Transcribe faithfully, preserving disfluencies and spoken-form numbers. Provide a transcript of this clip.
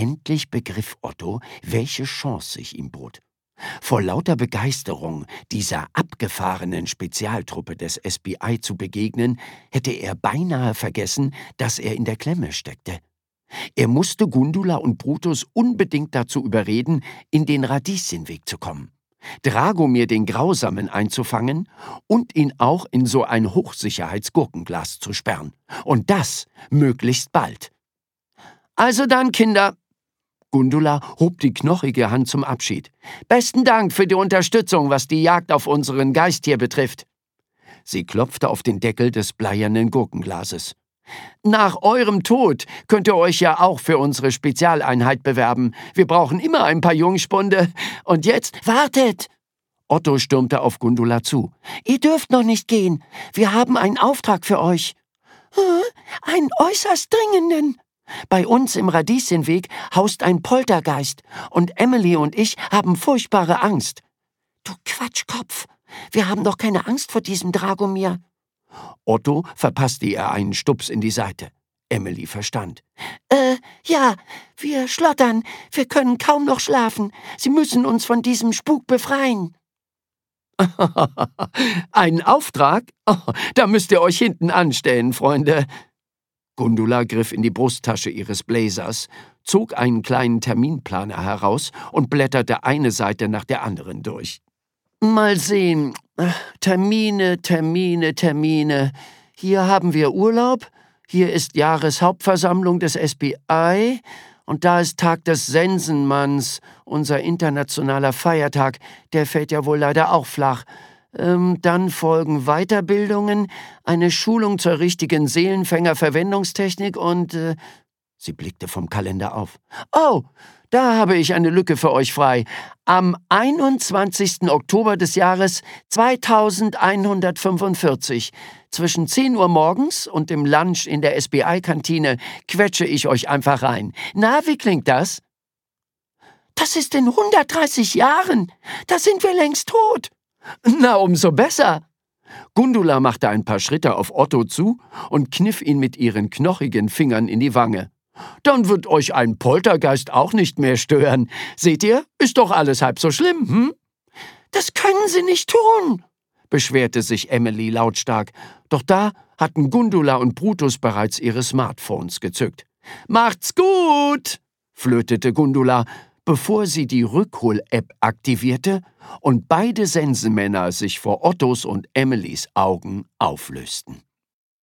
Endlich begriff Otto, welche Chance sich ihm bot. Vor lauter Begeisterung, dieser abgefahrenen Spezialtruppe des S B I zu begegnen, hätte er beinahe vergessen, dass er in der Klemme steckte. Er musste Gundula und Brutus unbedingt dazu überreden, in den Radieschenweg zu kommen, Dragomir den Grausamen einzufangen und ihn auch in so ein Hochsicherheitsgurkenglas zu sperren. Und das möglichst bald. »Also dann, Kinder«, Gundula hob die knochige Hand zum Abschied. »Besten Dank für die Unterstützung, was die Jagd auf unseren Geist hier betrifft.« Sie klopfte auf den Deckel des bleiernen Gurkenglases. »Nach eurem Tod könnt ihr euch ja auch für unsere Spezialeinheit bewerben. Wir brauchen immer ein paar Jungspunde. Und jetzt wartet!« Otto stürmte auf Gundula zu. »Ihr dürft noch nicht gehen. Wir haben einen Auftrag für euch.« »Einen äußerst dringenden.« »Bei uns im Radieschenweg haust ein Poltergeist und Emily und ich haben furchtbare Angst.« »Du Quatschkopf! Wir haben doch keine Angst vor diesem Dragomir.« Otto verpasste ihr einen Stups in die Seite. Emily verstand. »Äh, ja, wir schlottern. Wir können kaum noch schlafen. Sie müssen uns von diesem Spuk befreien.« »Einen Auftrag? Oh, da müsst ihr euch hinten anstellen, Freunde.« Gundula griff in die Brusttasche ihres Blazers, zog einen kleinen Terminplaner heraus und blätterte eine Seite nach der anderen durch. »Mal sehen. Termine, Termine, Termine. Hier haben wir Urlaub, hier ist Jahreshauptversammlung des S B I und da ist Tag des Sensenmanns, unser internationaler Feiertag. Der fällt ja wohl leider auch flach. Ähm, dann folgen Weiterbildungen, eine Schulung zur richtigen Seelenfänger-Verwendungstechnik und...« Äh, sie blickte vom Kalender auf. »Oh, da habe ich eine Lücke für euch frei. Am einundzwanzigsten Oktober des Jahres zweitausendeinhundertfünfundvierzig, zwischen zehn Uhr morgens und dem Lunch in der S B I-Kantine, quetsche ich euch einfach rein. Na, wie klingt das?« »Das ist in hundertdreißig Jahren. Da sind wir längst tot.« »Na, umso besser.« Gundula machte ein paar Schritte auf Otto zu und kniff ihn mit ihren knochigen Fingern in die Wange. »Dann wird euch ein Poltergeist auch nicht mehr stören. Seht ihr, ist doch alles halb so schlimm, hm?« »Das können Sie nicht tun«, beschwerte sich Emily lautstark. Doch da hatten Gundula und Brutus bereits ihre Smartphones gezückt. »Macht's gut«, flötete Gundula, bevor sie die Rückhol-App aktivierte und beide Sensenmänner sich vor Ottos und Emilys Augen auflösten.